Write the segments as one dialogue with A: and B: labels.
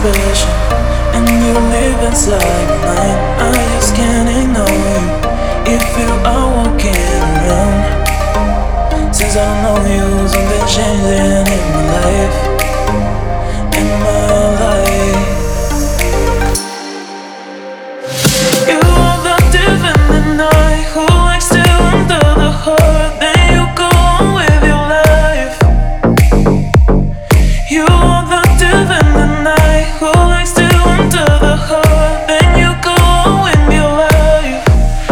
A: special, and you live inside my mind. I just can't ignore you if you are walking around. Since I don't know you, something changing in my life, in my life. You are the div in the night who likes to under the hood. Then you go on with your life. You are the div in the night who likes to under the hood. Then you go on with your life.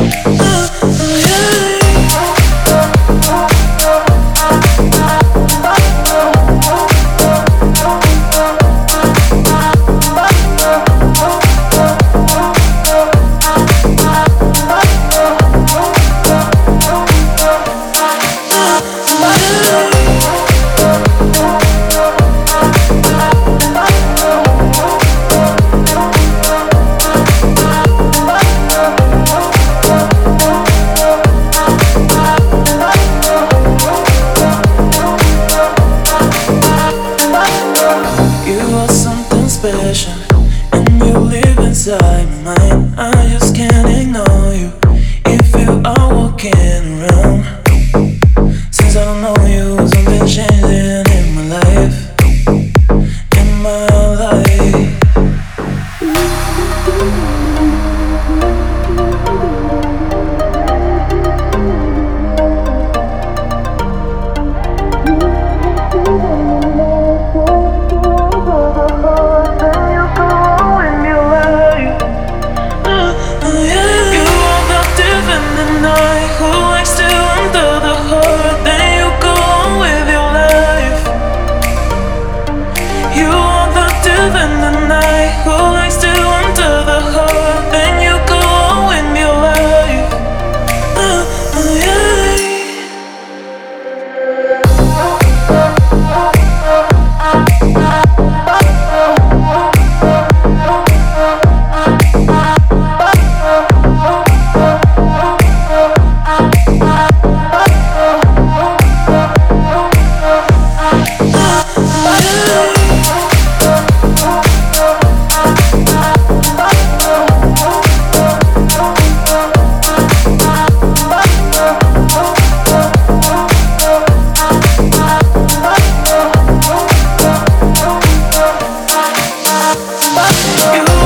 A: You are something special, and you live inside my mind. I just can't ignore you if you are walking around. Since I don't know you, something changing in my life, in my life. You